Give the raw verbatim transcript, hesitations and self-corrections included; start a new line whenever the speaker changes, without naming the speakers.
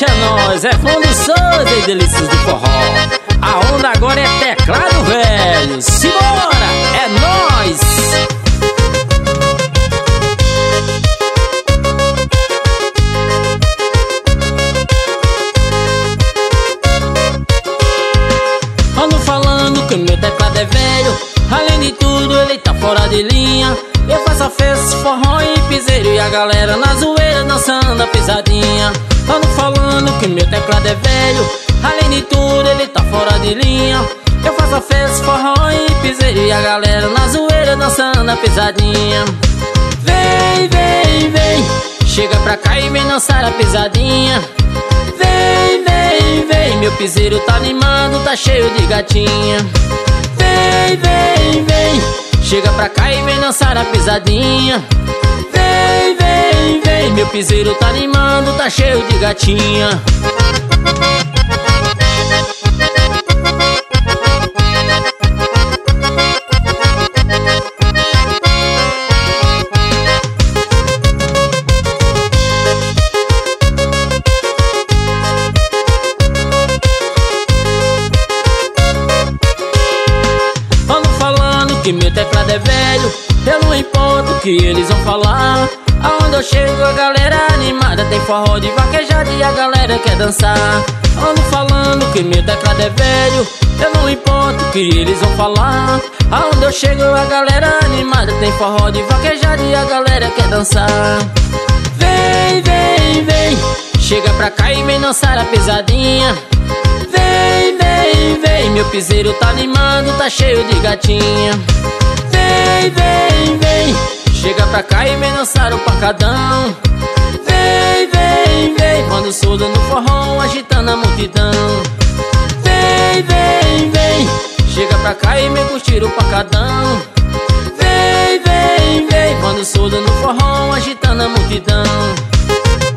é nóis, é Fundo Souza e delícias do forró. A onda agora é teclado velho. Simbora, é nóis. Ando falando que meu teclado é velho, além de tudo ele tá fora de linha. Eu faço a festa, forró e piseiro, e a galera na zoeira dançando a pisadinha. Ando falando que meu teclado é velho, além de tudo ele tá fora de linha. Eu faço a festa, forró e piseiro, e a galera na zoeira dançando a pisadinha. Vem, vem, vem, chega pra cá e vem dançar a pisadinha. Vem, vem, vem, meu piseiro tá animado, tá cheio de gatinha. Vem, vem, vem, chega pra cá e vem dançar a pisadinha. Vem, vem, vem, meu piseiro tá animado, tá cheio de gatinha. Que meu teclado é velho, eu não importo o que eles vão falar. Aonde eu chego a galera animada, tem forró de vaquejada e a galera quer dançar. Ando falando que meu teclado é velho, eu não importo o que eles vão falar. Aonde eu chego a galera animada, tem forró de vaquejada e a galera quer dançar. Vem, vem, vem, chega pra cá e vem dançar a pisadinha. Vem, vem, vem, meu piseiro tá animado, tá cheio de gatinha. Vem, vem, vem, chega pra cá e vem dançar o pancadão. Vem, vem, vem, quando surdo no forró, agitando a multidão. Vem, vem, vem, chega pra cá e vem curtir o pancadão. Vem, vem, vem, quando surdo no forró, agitando a multidão.